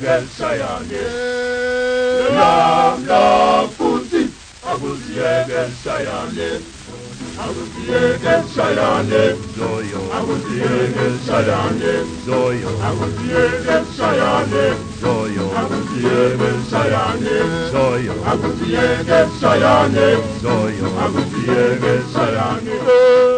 gel sayane. La fuzi, abuziye gel sayane. Abuziye gel sayane. Zoyo, Abuziye gel sayane. Zoyo, Abuziye gel sayane. Zoyo, Abuziye gel sayane. Zoyo, Abuziye gel sayane. Zoyo, Abuziye gel sayane.